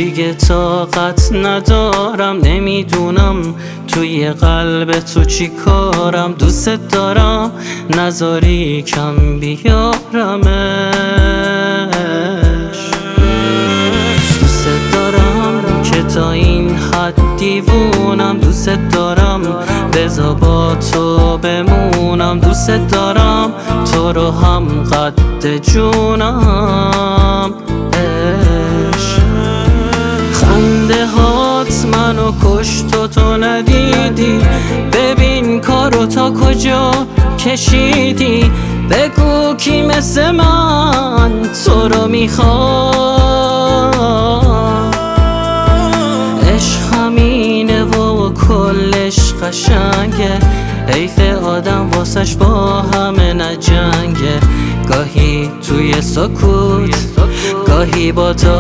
دیگه طاقت ندارم، نمیدونم توی قلب تو چی کارم. دوست دارم نذاری کم بیارمش، دوست دارم که تا این حد دیوونم، دوست دارم بذار با تو بمونم، دوست دارم تو رو هم قد جونم. خنده هات منو کشت و تو ندیدی، ببین کارو تا کجا کشیدی. بگو کی مثل من تو رو میخواد. عشق همینه و کلش قشنگه، حیف آدم واسش با همه نجنگه. گاهی توی سکوت گاهی با تو،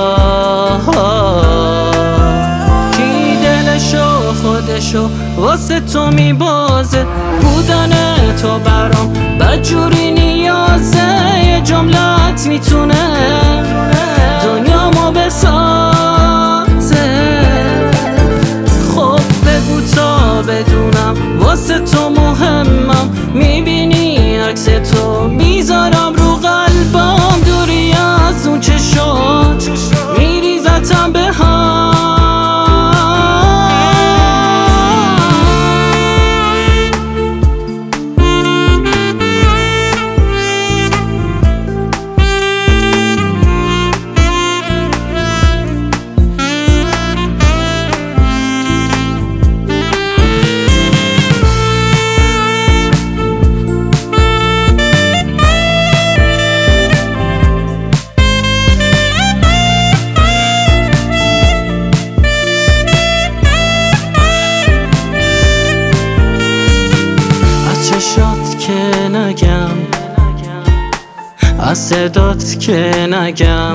کی دلشو خودشو واسه تو میبازه. بودن تو برام بدجوری نیازه، یه جملت میتونه دنیامو بسازه. خب بگو تا بدونم واسه تو مهمم، میبینی عکس تو میذارم رو قلبم. دوری از اون چشات میریزتم به هم. چشات که نگم، از صدات که نگم،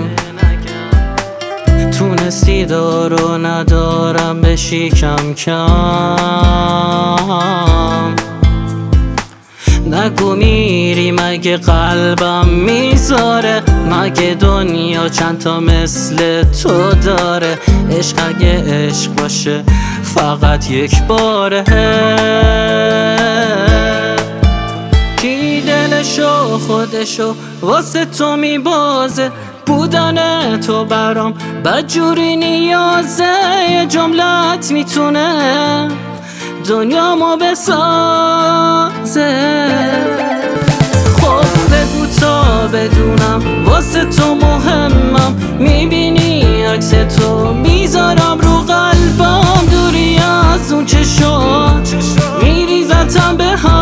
تونستی دارو ندارم بشی کم کم. نگو میری مگه قلبم میذاره، مگه دنیا چند تا مثل تو داره. عشق اگه عشق باشه فقط یک باره، کی دلشو خودشو واسه تو میبازه. بودن تو برام بدجوری نیازه، یه جملت میتونه دنیامو بسازه. خب بگو تا بدونم واسه تو مهمم، میبینی عکس تو میذارم رو قلبم. دوری از اون چشات میریزتم به هم.